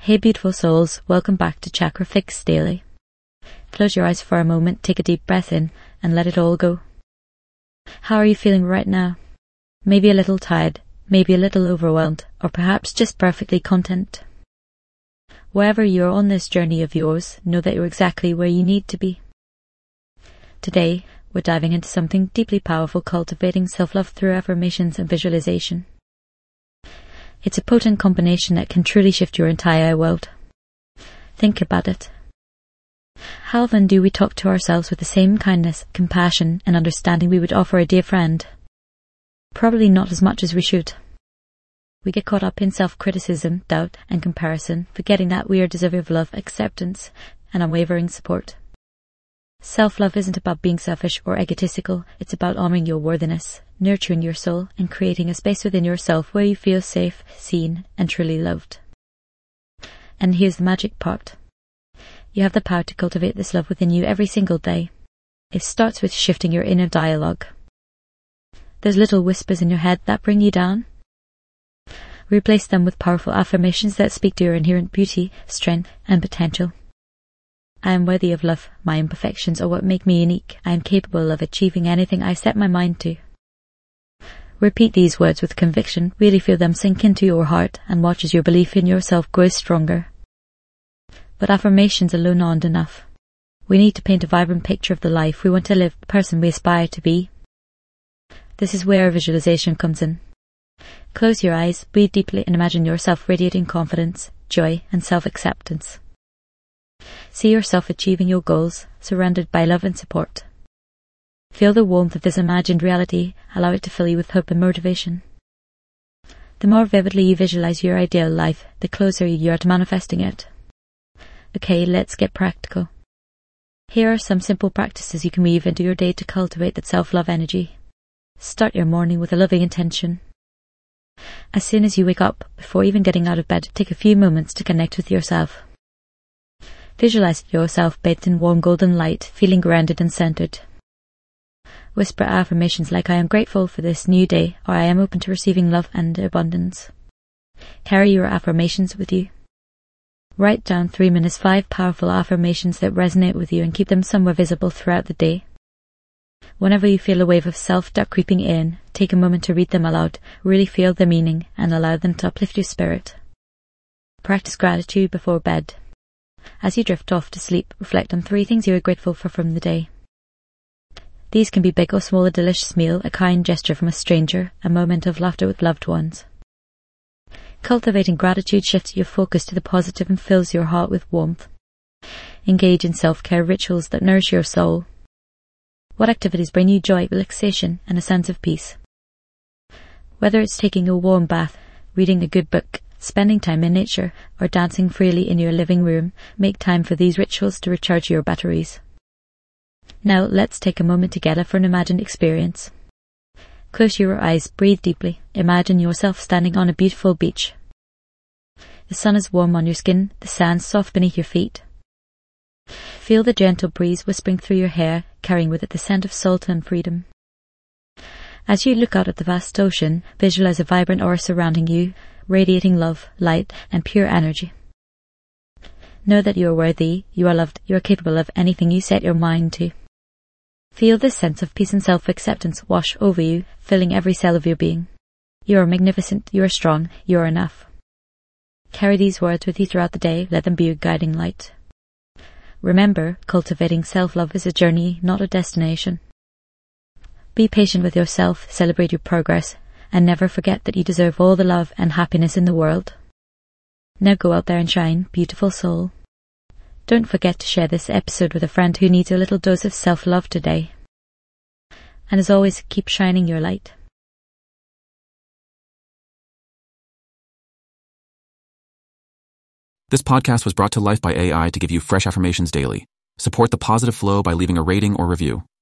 Hey beautiful souls, welcome back to Chakra Fix Daily. Close your eyes for a moment, take a deep breath in, and let it all go. How are you feeling right now? Maybe a little tired, maybe a little overwhelmed, or perhaps just perfectly content. Wherever you are on this journey of yours, know that you're exactly where you need to be. Today, we're diving into something deeply powerful, cultivating self-love through affirmations and visualization. It's a potent combination that can truly shift your entire world. Think about it. How often do we talk to ourselves with the same kindness, compassion, and understanding we would offer a dear friend? Probably not as much as we should. We get caught up in self-criticism, doubt, and comparison, forgetting that we are deserving of love, acceptance, and unwavering support. Self-love isn't about being selfish or egotistical, it's about honoring your worthiness, nurturing your soul, and creating a space within yourself where you feel safe, seen, and truly loved. And here's the magic part. You have the power to cultivate this love within you every single day. It starts with shifting your inner dialogue. Those little whispers in your head that bring you down. Replace them with powerful affirmations that speak to your inherent beauty, strength, and potential. I am worthy of love. My imperfections are what make me unique. I am capable of achieving anything I set my mind to. Repeat these words with conviction. Really feel them sink into your heart and watch as your belief in yourself grows stronger. But affirmations alone aren't enough. We need to paint a vibrant picture of the life we want to live, the person we aspire to be. This is where visualization comes in. Close your eyes, breathe deeply, and imagine yourself radiating confidence, joy, and self-acceptance. See yourself achieving your goals, surrounded by love and support. Feel the warmth of this imagined reality, allow it to fill you with hope and motivation. The more vividly you visualize your ideal life, the closer you are to manifesting it. Okay, let's get practical. Here are some simple practices you can weave into your day to cultivate that self-love energy. Start your morning with a loving intention. As soon as you wake up, before even getting out of bed, take a few moments to connect with yourself. Visualize yourself bathed in warm golden light, feeling grounded and centered. Whisper affirmations like I am grateful for this new day, or I am open to receiving love and abundance. Carry your affirmations with you. Write down 3 minutes 5 powerful affirmations that resonate with you and keep them somewhere visible throughout the day. Whenever you feel a wave of self-doubt creeping in, take a moment to read them aloud, really feel the meaning, and allow them to uplift your spirit. Practice gratitude before bed. As you drift off to sleep, reflect on 3 things you are grateful for from the day. These can be big or small: a delicious meal, a kind gesture from a stranger, a moment of laughter with loved ones. Cultivating gratitude shifts your focus to the positive and fills your heart with warmth. Engage in self-care rituals that nourish your soul. What activities bring you joy, relaxation, and a sense of peace? Whether it's taking a warm bath, reading a good book, spending time in nature, or dancing freely in your living room, make time for these rituals to recharge your batteries. Now let's take a moment together for an imagined experience. Close your eyes, breathe deeply. Imagine yourself standing on a beautiful beach. The sun is warm on your skin, the sand soft beneath your feet. Feel the gentle breeze whispering through your hair, carrying with it the scent of salt and freedom. As you look out at the vast ocean, visualize a vibrant aura surrounding you, radiating love, light, and pure energy. Know that you are worthy, you are loved, you are capable of anything you set your mind to. Feel this sense of peace and self-acceptance wash over you, filling every cell of your being. You are magnificent, you are strong, you are enough. Carry these words with you throughout the day, let them be your guiding light. Remember, cultivating self-love is a journey, not a destination. Be patient with yourself, celebrate your progress, and never forget that you deserve all the love and happiness in the world. Now go out there and shine, beautiful soul. Don't forget to share this episode with a friend who needs a little dose of self-love today. And as always, keep shining your light. This podcast was brought to life by AI to give you fresh affirmations daily. Support the positive flow by leaving a rating or review.